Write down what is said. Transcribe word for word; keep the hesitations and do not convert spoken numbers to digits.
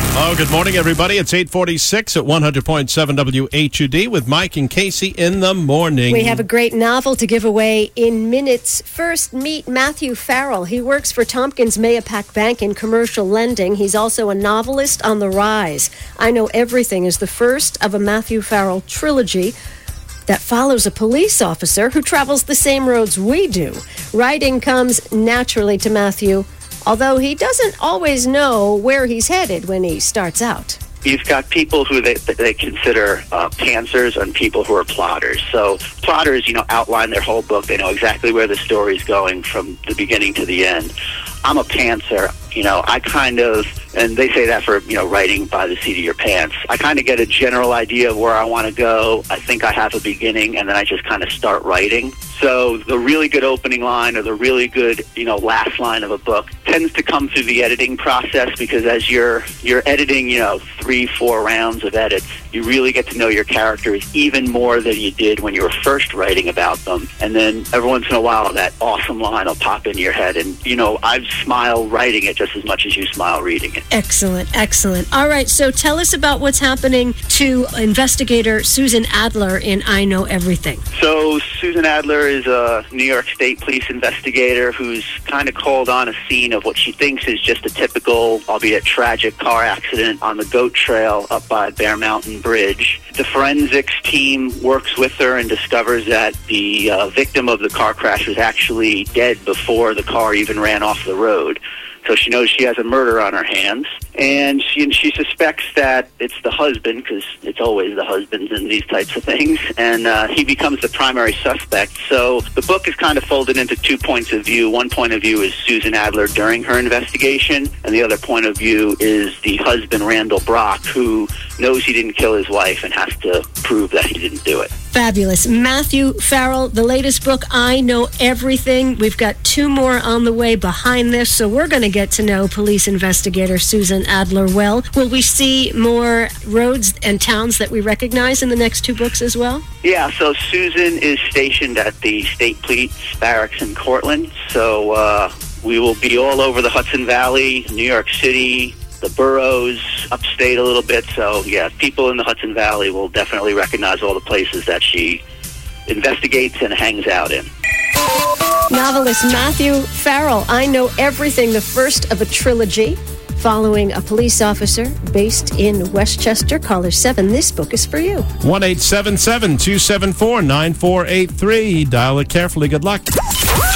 Oh, good morning, everybody. It's eight forty-six at one hundred point seven W H U D with Mike and Casey in the morning. We have a great novel to give away in minutes. First, meet Matthew Farrell. He works for Tompkins Mahopac Bank in commercial lending. He's also a novelist on the rise. I Know Everything is the first of a Matthew Farrell trilogy that follows a police officer who travels the same roads we do. Writing comes naturally to Matthew, although he doesn't always know where he's headed when he starts out. You've got people who they, they consider uh, pantsers and people who are plotters. So plotters, you know, outline their whole book. They know exactly where the story's going from the beginning to the end. I'm a pantser. You know, I kind of, and they say that for, you know, writing by the seat of your pants. I kind of get a general idea of where I want to go. I think I have a beginning, and then I just kind of start writing. So the really good opening line or the really good, you know, last line of a book tends to come through the editing process, because as you're you're editing, you know, three, four rounds of edits, you really get to know your characters even more than you did when you were first writing about them. And then every once in a while, that awesome line will pop into your head. And, you know, I smile writing it just as much as you smile reading it. Excellent, excellent. All right, so tell us about what's happening to investigator Susan Adler in I Know Everything. So Susan Adler is a New York State police investigator who's kind of called on a scene of what she thinks is just a typical, albeit tragic, car accident on the Goat Trail up by Bear Mountain Bridge. The forensics team works with her and discovers that the uh, victim of the car crash was actually dead before the car even ran off the road. So she knows she has a murder on her hands, and she, and she suspects that it's the husband, because it's always the husbands in these types of things, and uh, he becomes the primary suspect. So the book is kind of folded into two points of view. One point of view is Susan Adler during her investigation, and the other point of view is the husband, Randall Brock, who knows he didn't kill his wife and has to prove that he didn't do it. Fabulous. Matthew Farrell, the latest book, I Know Everything. We've got two more on the way behind this, so we're going to get to know police investigator Susan Adler well. Will we see more roads and towns that we recognize in the next two books as well? Yeah, so Susan is stationed at the State Police Barracks in Cortland, so uh, we will be all over the Hudson Valley, New York City, the boroughs, upstate a little bit. So, yeah, people in the Hudson Valley will definitely recognize all the places that she investigates and hangs out in. Novelist Matthew Farrell, I Know Everything, the first of a trilogy following a police officer based in Westchester. Caller seven, this book is for you. one eight seven seven, two seven four, nine four eight three. Dial it carefully. Good luck.